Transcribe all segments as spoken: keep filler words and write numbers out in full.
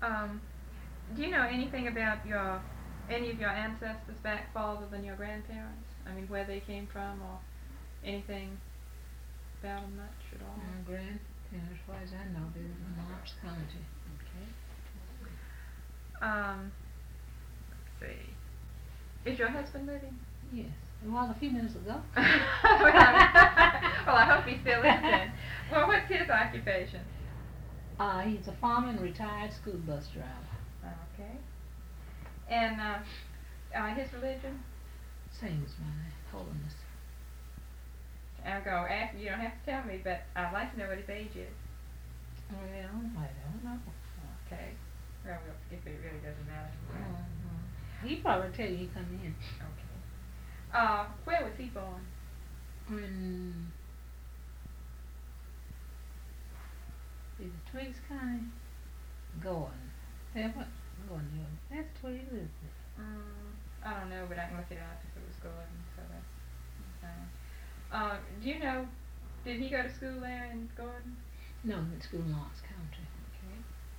Um, do you know anything about your any of your ancestors back farther than your grandparents? I mean, where they came from, or anything about them much at all? My grandparents, as far as I know, they're in Marks County. Okay. Um, let's see. Is your husband living? Yes. It was a few minutes ago. well, I, well, I hope he still is then. Well, what's his occupation? Uh, he's a farmer and retired school bus driver. Okay. And uh, uh, his religion? Same as mine, holiness. I'll go after. You don't have to tell me, but I'd like to know what his age is. Well, I don't know. Okay. Well, if it really doesn't matter. Mm-hmm. He probably tell you he come in. Okay. Uh, where was he born? In is it Twiggs County? Gordon. Yeah, what? Gordon, yeah. That's Twiggs, isn't it? Um, I don't know, but I can look it up if it was Gordon, so that's fine. Uh, do you know, did he go to school there in Gordon? No, he went to school in Marks County. Okay.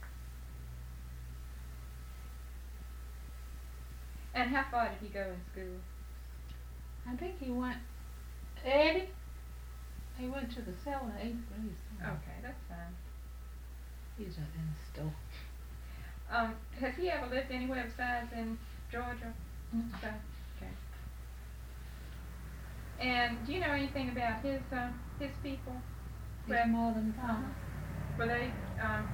And how far did he go in school? I think he went, Eddie, he went to the seventh or eighth grade. Okay, that's fine. He's right in the store. Um, has he ever lived anywhere besides in Georgia? Mm-hmm. So, okay. And do you know anything about his uh, his people? His mother and father. Were they um,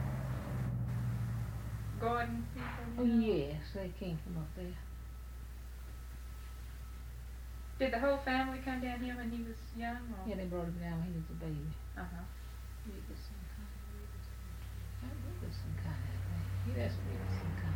Gordon people? Oh yes, they came from up there. Did the whole family come down here when he was young? Or? Yeah, they brought him down when he was a baby. Uh huh. He was some kind of, he was some kind of thing. He was some kind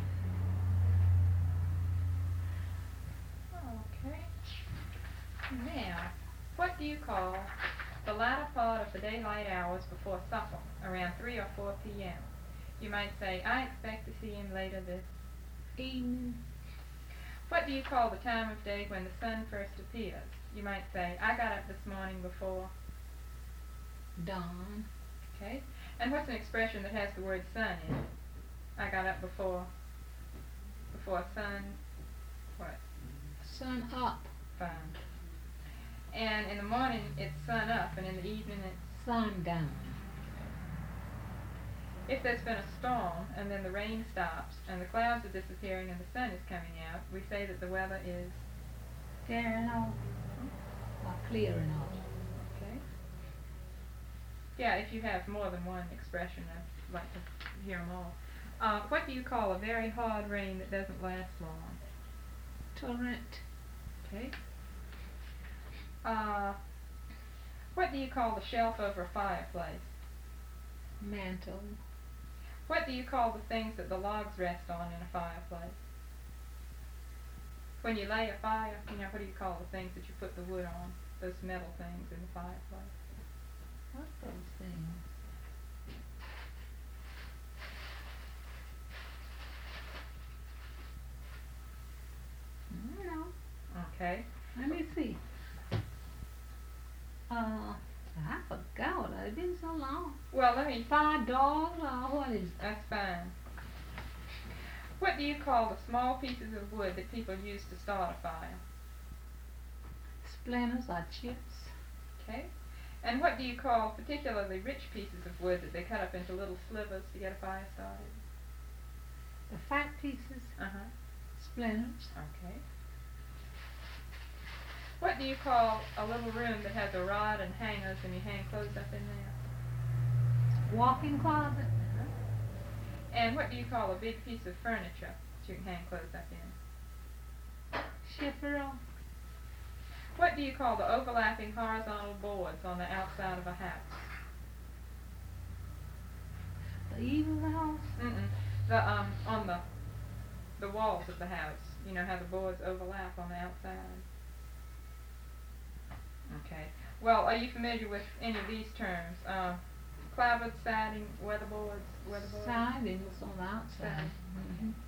of. Okay. Now, what do you call the latter part of the daylight hours before supper, around three or four p m? You might say, I expect to see him later this evening. What do you call the time of day when the sun first appears? You might say, I got up this morning before dawn. Okay. And what's an expression that has the word sun in it? I got up before before sun what? Sun up. Fine. And in the morning it's sun up, and in the evening it's sun down. If there's been a storm and then the rain stops and the clouds are disappearing and the sun is coming out, we say that the weather is clearing off. Or clearing off. Okay. Yeah, if you have more than one expression, I'd like to hear them all. Uh, what do you call a very hard rain that doesn't last long? Torrent. Okay. Uh, what do you call the shelf over a fireplace? Mantle. What do you call the things that the logs rest on in a fireplace? When you lay a fire, you know, what do you call the things that you put the wood on? Those metal things in the fireplace. What's those things? I don't know. Okay. Let me see. Uh, I forgot. It's been so long. Well, let me... Fire dogs or what is it? That's fine. What do you call the small pieces of wood that people use to start a fire? Splinters or chips. Okay. And what do you call particularly rich pieces of wood that they cut up into little slivers to get a fire started? The fat pieces. Uh-huh. Splinters. Okay. What do you call a little room that has a rod and hangers and you hang clothes up in there? Walk-in closet. Uh-huh. And what do you call a big piece of furniture that you can hang clothes up in? Chiffon. What do you call the overlapping horizontal boards on the outside of a house? The eave of the house? Mm-mm. The, um, on the, the walls of the house. You know how the boards overlap on the outside? Okay. Well, are you familiar with any of these terms? Uh, clapboard, siding, weatherboards, weatherboards? Siding was on the outside. Mm-hmm.